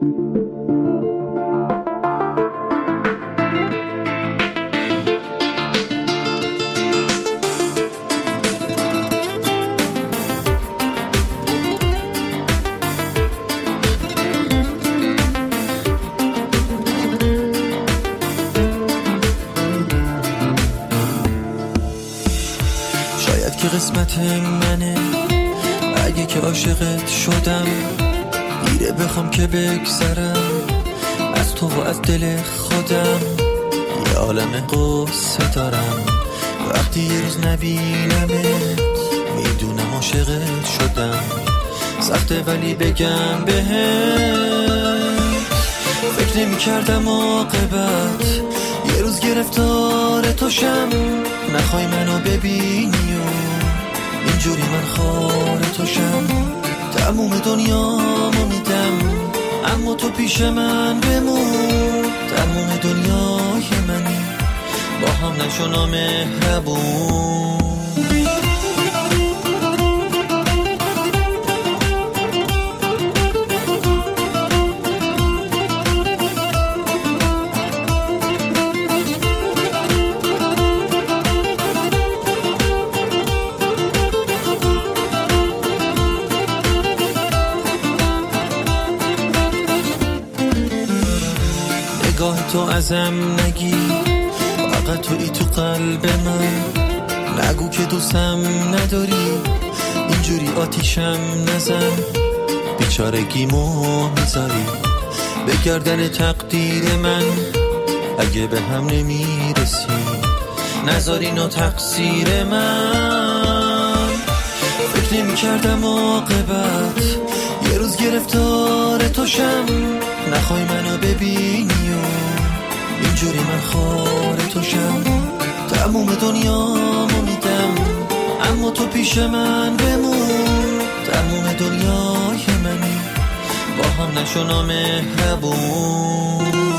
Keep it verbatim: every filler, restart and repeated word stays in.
شاید که قسمت منه اگه که عاشقت شدم، دیره بخوام که بگذرم از تو و از دل خودم. یه عالم قصه دارم وقتی یه روز نبینمت، میدونم عاشقت شدم، سخته ولی بگم بهم. فکر نمی کردم عاقبت یه روز گرفتار تو شم، نخوای منو ببینی و اینجوری من خار تو شم. تموم دنیامو میدم اما تو پیش من بمون، تموم دنیای منی با هم نشو نامهربون. نگاه تو ازم نگی، فقط تویی تو قلب من. نگو که دوستم نداری، اینجوری آتیشم نزن، بیچارگیمو میذاری به گردن تقدیر من. اگه به هم نمیرسیم نذاری نو تقصیر من. فکر نمی کردم عاقبت یه روز گرفتار تو شم، نخوای منو ببینی و اینجوری من خار تو شم. تموم دنیامو میدم اما تو پیش من بمون، تموم دنیای منی با هم نشو نامهربون.